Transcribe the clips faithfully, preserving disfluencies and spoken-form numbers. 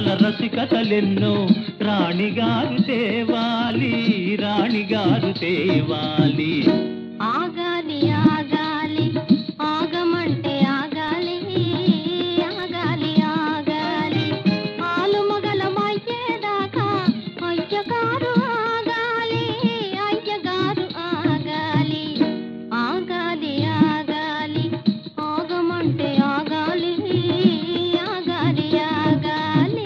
రకరకాల రసికతలెన్నో రాణిగారు తేవాలి, రాణిగారు తేవాలి. ఆగాలి ఆగాలి ఆగమంటే ఆగాలి, ఆగాలి ఆగాలి ఆలు మగలమయ్యేదాకా అయ్యగారు ఆగాలి, అయ్యగారు ఆగాలి. ఆగాలి ఆగాలి ఆగమంటే ఆగాలి, ఆగాలి ఆగాలి.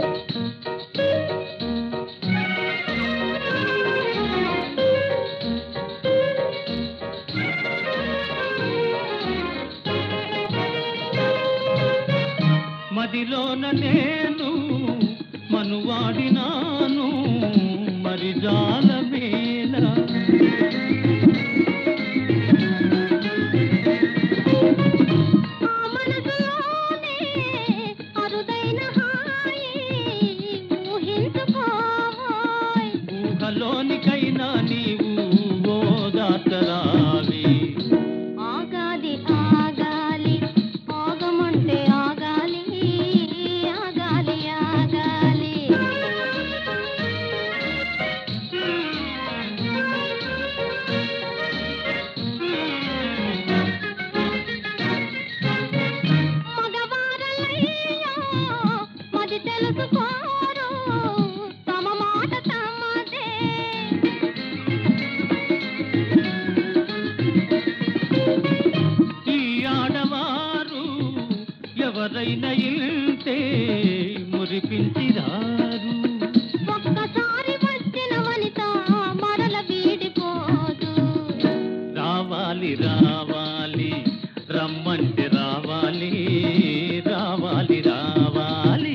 మదిలోన నేను మనువాడినాను మరి జాలమేలా, ఆ మనసులోనే అరుదైన హాయి ఊహించుకోవోయ్. ఊహలోనికైనా నీవు ఓదాతరావి. ఆగాలి ఆగాలి ఆగమంటే ఆగాలి, ఆగాలి ఆగాలి. మగవారలయ్యా మది తెలుసుకోరు, తమ మాట తమదే. ఈ ఆడవారు ఎవరైనా ఇల్తే మురిపించిరారు. ఒక్కసారి వచ్చిన వనిత మరల వీడిపోదు. రావాలి రావాలి రమ్మంటే రావాలి, రావాలి రావాలి.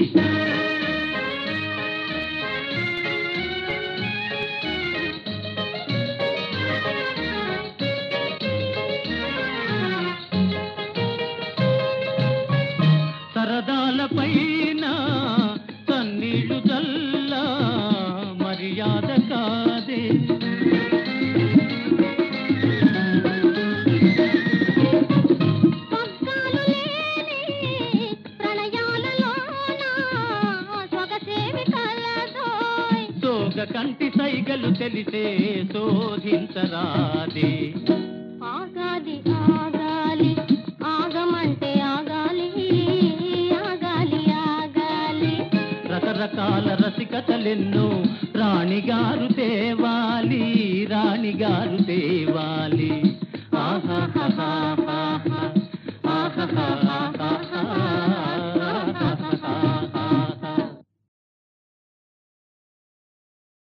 సరదాల పైన కన్నీళ్లు చల్ల మర్యాద కాదే. పగ్గాలు లేని ప్రణయాలలోన సొగసేమి కలదోయ్. సోగ కంటి సైగలు తెలిసే శోధించరాదే. ఆగాలి ఆగాలి ఆగమంటే ఆగాలి, ఆగాలి ఆగాలి. రకరకాల రసికతలెన్నో రాణిగారు తేవాలి, రాణిగారు తేవాలి.